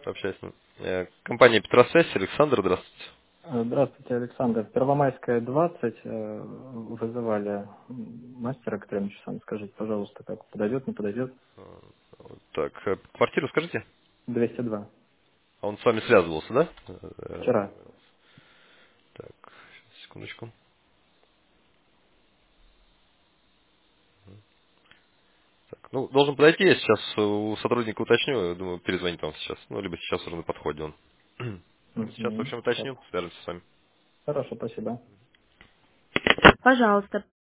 Общаюсь с ним. Компания Петросвязь, Александр, здравствуйте. Здравствуйте, Александр. Первомайская, 20. Вызывали мастера к 3 часам. Скажите, пожалуйста, как подойдет, не подойдет? Так, квартиру скажите? 202. А он с вами связывался, да? Вчера. Так, сейчас, секундочку. Так, ну, должен подойти, я сейчас у сотрудника уточню, я думаю, перезвонит вам сейчас. Ну, либо сейчас уже на подходе он. Сейчас, в Мгм. общем, Так. уточню, свяжемся с вами. Хорошо, спасибо. Пожалуйста,